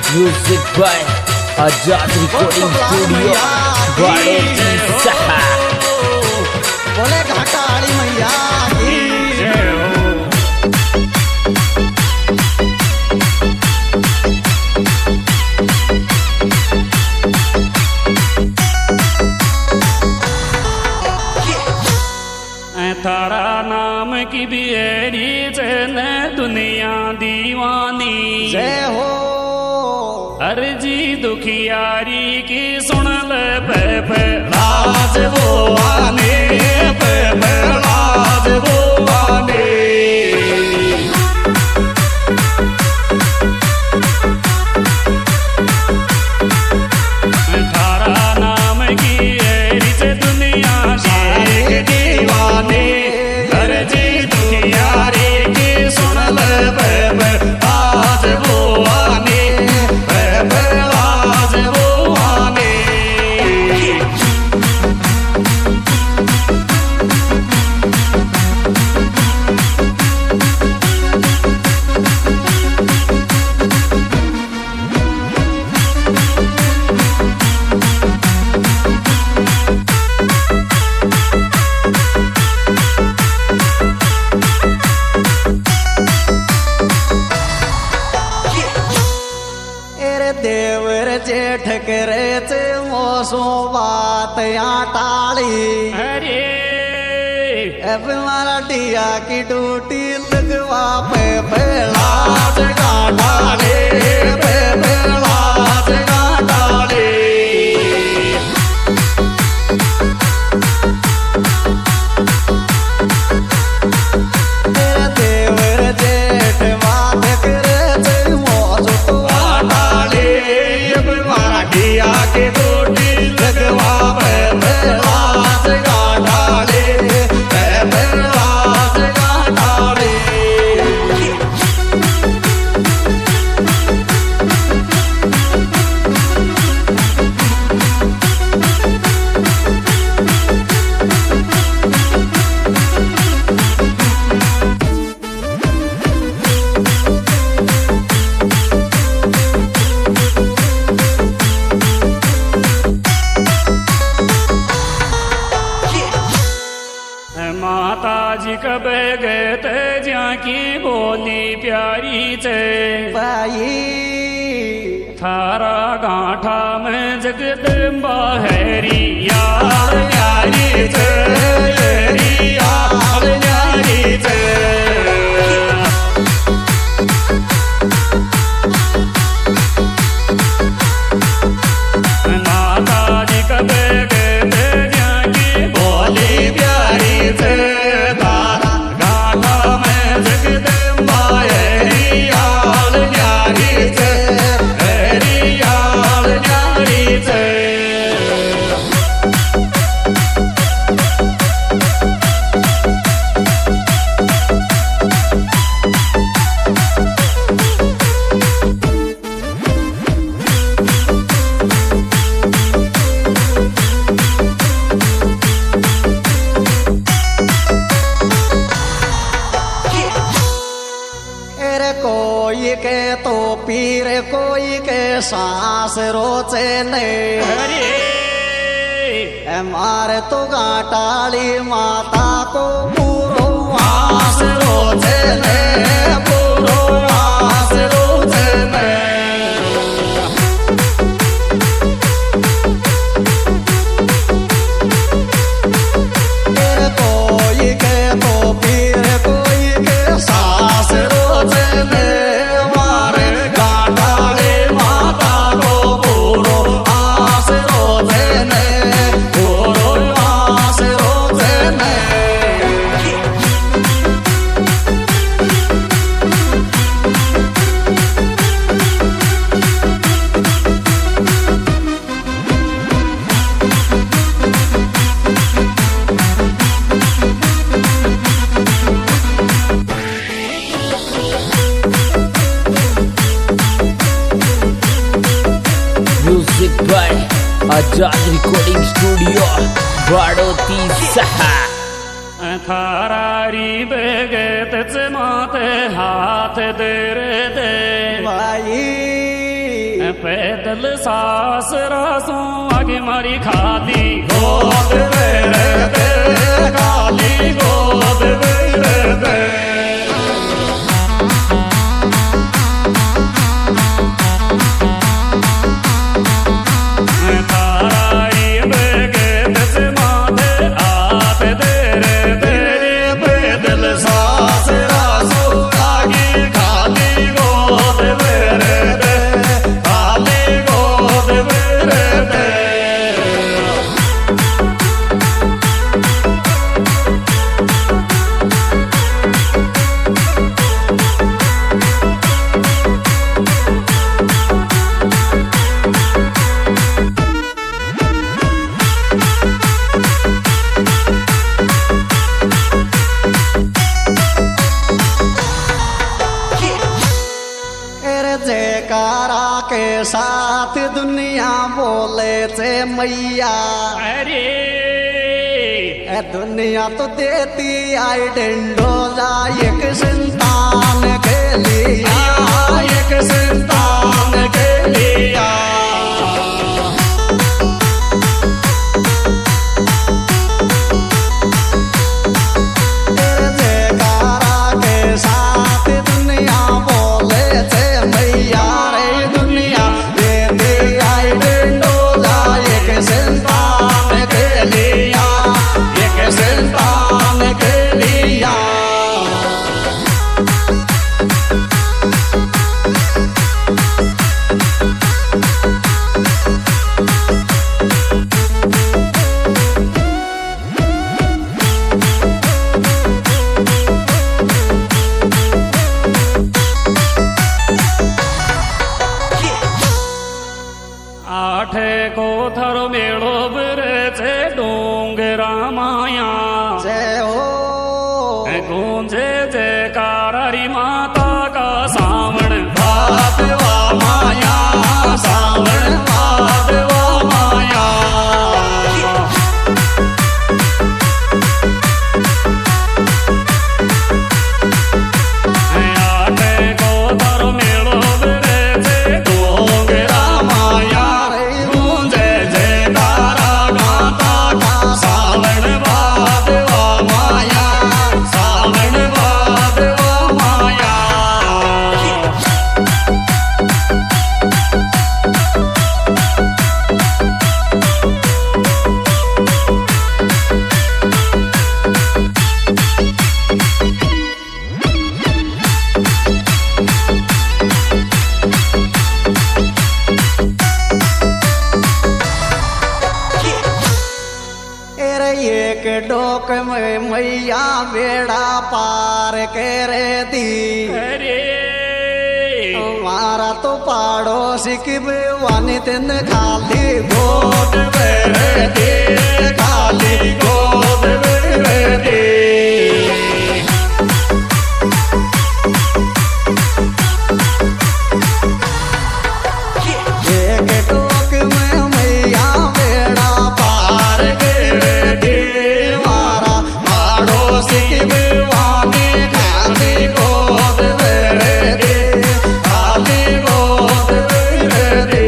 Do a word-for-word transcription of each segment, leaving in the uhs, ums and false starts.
Music by Azad recording studio बाड़ोती सहा। बोले घाटाड़ी मैया थारा नाम की बियरी जन दुनिया दीवानी जय हो। अर्जी दुखियारी की सुन ले पे पे राज वो आने पे पे राज वो आने। थारा नाम की बियरी जन दुनिया की दीवानी अर्जी दुखियारी की सुन ले पे पे राज वो आने पे पे राज वो आने। देवर जेठ करे चे मोसो बात या टाली अरे अब मारा डिया की डूटी लगवा पे पे लाज गाड़ाले पे पे लाज गाड़ाले। देवर जेठ बात करे चे मोसो डिया के गोटी लगवा पे पे लाज गाड़ाले पे पे लाज गाड़ाले। माता जी कब गए थे जहाँ की बोली प्यारी चे भाई थारा गांठा में जगदम्बा हैरी यार यारी चे यार यारी चे। माता जी कब गए थे जहाँ की बोली प्यारी चे तारा गांठा में जगदम्बा हैरी यार यारी चे हैरी यार यारी चे। कोई के तो पीर कोई के सांस रोचे ने मारे तो गाटाली माता को पूरो आस रोचे ने पूरो आस रोचे ने। कोई के तो पीर कोई के सांस रोचे ने मारे गाटाले माता को पूरो आस रोचे ने पूरो आस रोचे ने। Music by Azad recording studio बाड़ोती सहा। थारारी बेगत माते हाथ दे रे दे भाई पैदल सास रासों आगे मारी खाली गोद मेरे दे, खाली गोद मेरे दे। जयकारा के साथ दुनिया बोले चे मैया, अरे ए दुनिया तो देती आई डंडोला एक संतान के लिया, एक संतान के लिया। को थरो मेड़ो बिरचे डोंगरा माया, जय हो गूंजे जयकारारी माता का सावण भाद वा माया, सावण भाद वा माया। एक डोक में मैया बेड़ा पार करे दी, अरे मारा तो पड़ोसी की बेवानी तेन खाली गोद मेरे दे, खाली गोद मेरे दे। एक डोक में मैया बेड़ा पार करे दी, की बेवानी खाली गोद मेरे दे, खाली गोद मेरे दे।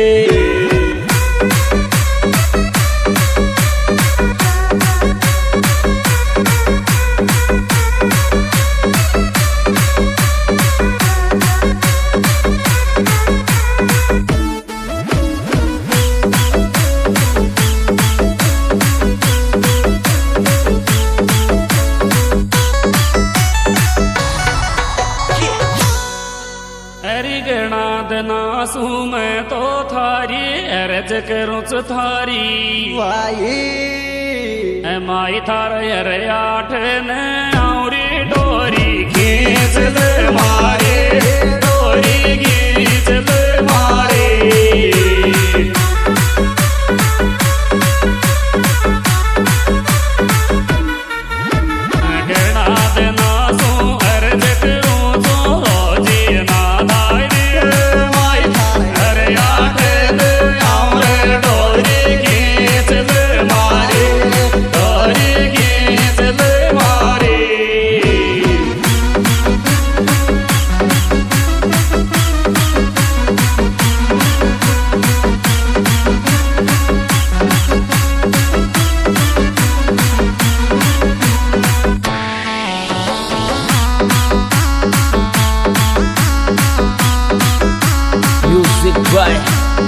नासू मैं तो थारी अरज करूँ थारी वाई माई थार अरे आठ ने औरी डोरी खींच ले मारे, डोरी खींच ले मारे।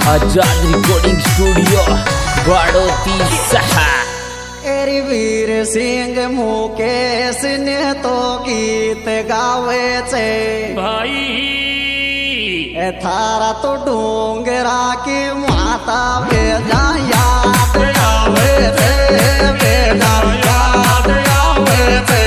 आजाद रिकॉर्डिंग स्टूडियो बाड़ोती सहा। एरी वीर सिंह मुकेश ने तो गीत गावे छे भाई ए थारा तो डोंगरा की माता बेजा याद आवे छे बेजा याद आवे छे।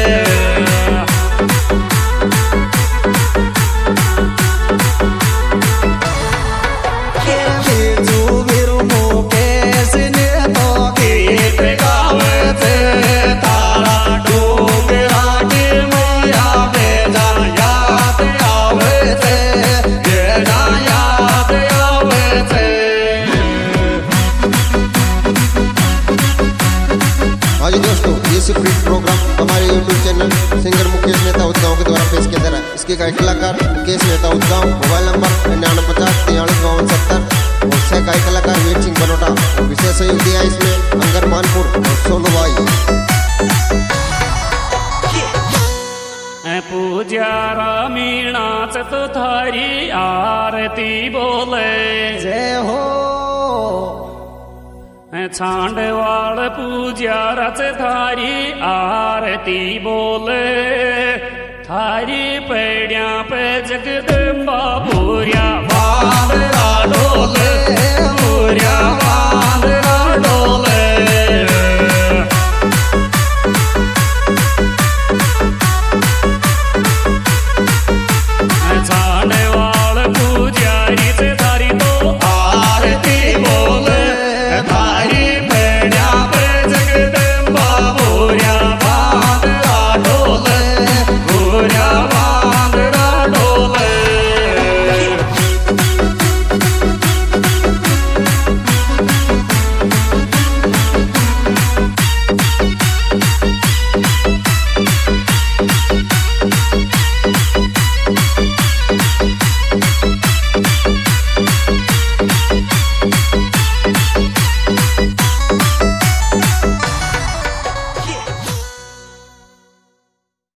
प्रिंट प्रोग्राम हमारे YouTube channel singer Mukesh Mehta Udgaon के द्वारा पेश किया जा रहा है। इसके गायक कलाकार मुकेश मेहता उद्गांव, मोबाइल नंबर निन्यानवे पचास तिरालीस बावन सत्तर और सह गायक कलाकार वीर सिंह बनोटा और विशेष सहयोग दिया इसमें अंगर मानपुर और सोनू भाई। पूजारा मीणा तो थारी आरती बोले जय हो छांडवाड़ पूजा रच थारी आरती बोले थारी पेड़िया पे जगदम्बा बोले।